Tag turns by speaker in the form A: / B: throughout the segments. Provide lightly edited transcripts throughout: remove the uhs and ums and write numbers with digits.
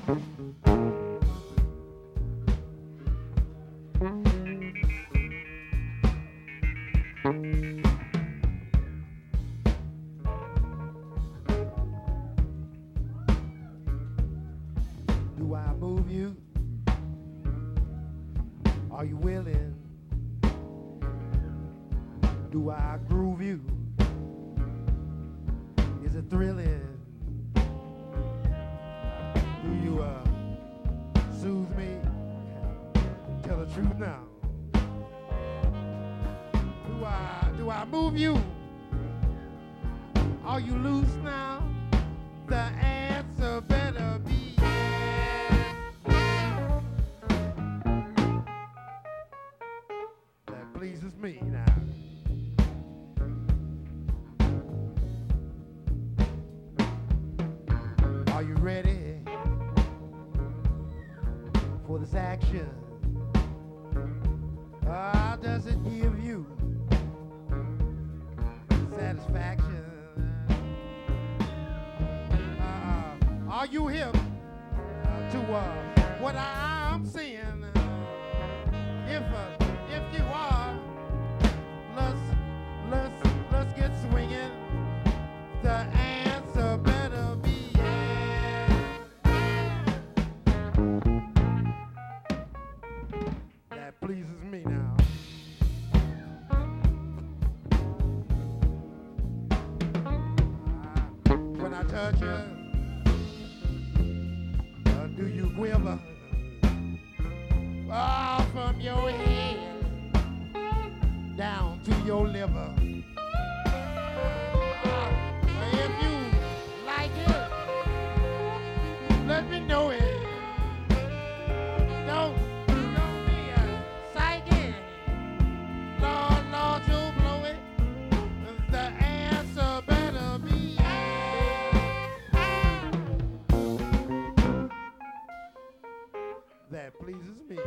A: Do I move you? Are you willing? Do I groove you? Is it thrilling? Do you soothe me? Tell the truth now. Do I move you? Are you loose now? The answer better be yes. That pleases me now. Are you ready for this action? Does it give you satisfaction? Are you hip to what I'm saying? If you are, let's get swinging. The answer better be yes. That pleases me now. When I touch you, do you quiver? From your head down to your liver. If you like it, let me know it. Don't be a psychic. Lord, you'll blow it. The answer better be yes. That pleases me.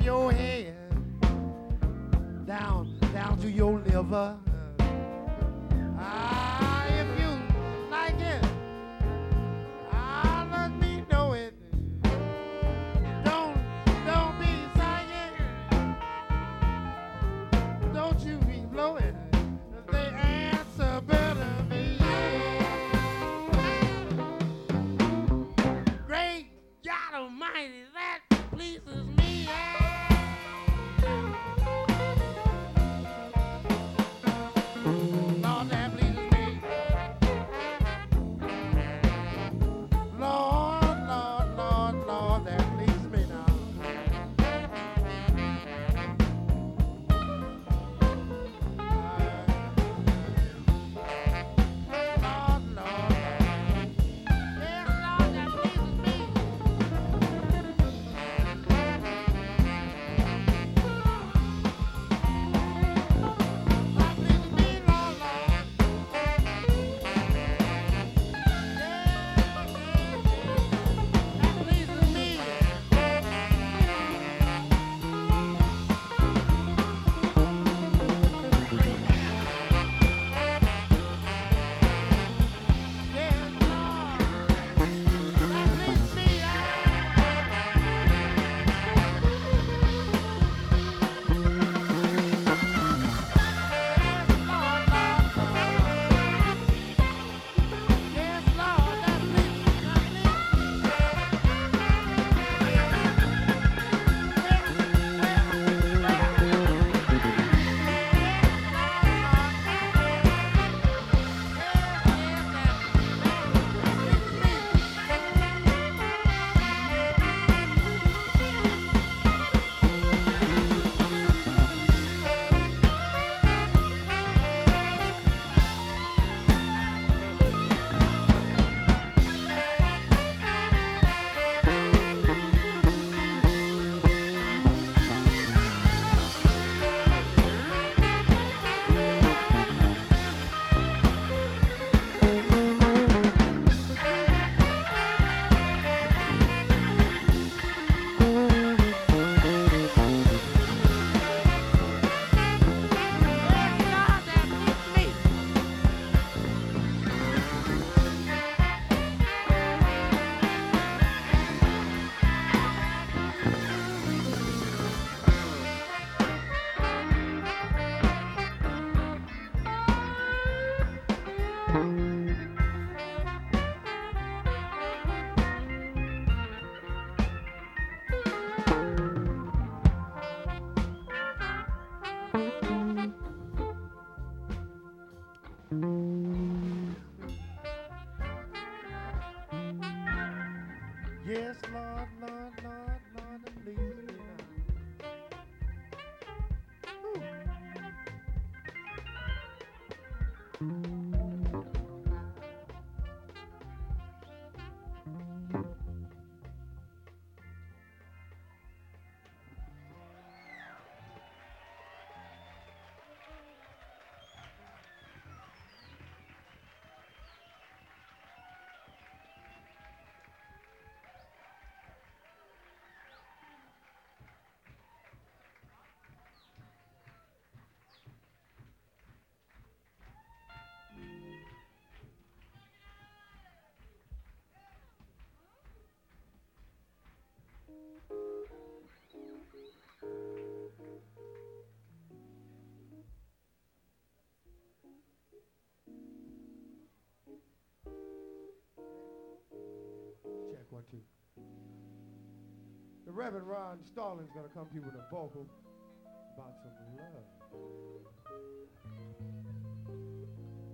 A: your head down to your liver. If you like it, let me know it. Don't be sighing. Don't you be blowing. The answer better be great God Almighty, that pleases me. Lord, that pleases me. Lord, that pleases me now. Lord. Yes, Lord, that pleases me. That pleases me, Lord. That pleases me. Yes, Lord. That pleases me. Yes, Lord, that pleases me. Yes, Lord, that pleases me now. Check 1, 2. The Reverend Ron Stallings gonna come to you with a vocal about some love.